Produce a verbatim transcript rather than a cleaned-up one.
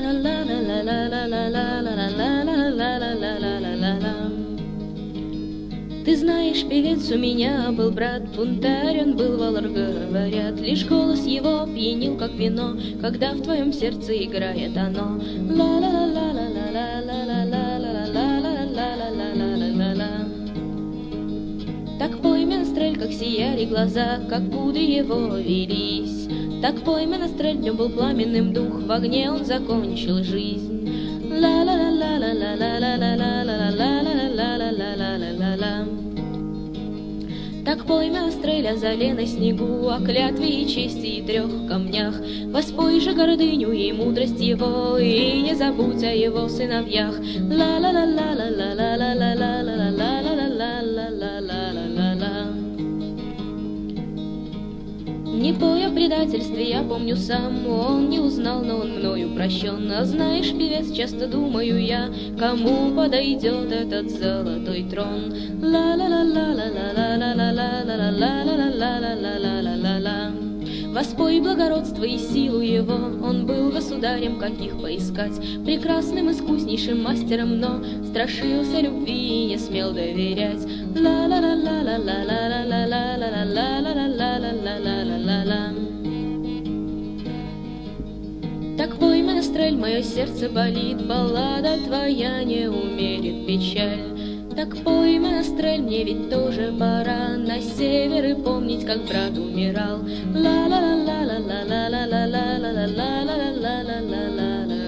Ты знаешь, певец у меня был брат, бунтарь, он был валор, говорят. Лишь голос его пьянил, как вино, когда в твоем сердце играет оно. Так пой, менестрель, как сияли глаза, как кудри его велись. Так пой, менестрель, в нем был пламенным дух, в огне он закончил жизнь. Так пой, менестрель, о зале на снегу, о клятве и чести и трех камнях. Воспой же гордыню и мудрость его, и не забудь о его сыновьях. Не пой о предательстве, я помню сам, он не узнал, но он мною прощен. А знаешь, певец, часто думаю я, кому подойдет этот золотой трон. Ла-ла-ла-ла-ла-ла-ла-ла-ла-ла-ла-ла-ла-ла-ла. Воспой благородство и силу его, он был государем, каких поискать, прекрасным искуснейшим мастером, но страшился любви и не смел доверять. Ла-ла-ла-ла-ла-ла-ла-ла-ла-ла-ла-ла-ла-ла-ла-ла. Так пой, менестрель, мое сердце болит, баллада твоя не умерит печаль. Так пой, менестрель, мне ведь тоже пора на север и помнить, как брат умирал. Ла-ла-ла-ла-ла-ла-ла-ла-ла-ла-ла-ла-ла-ла-ла-ла-ла-ла.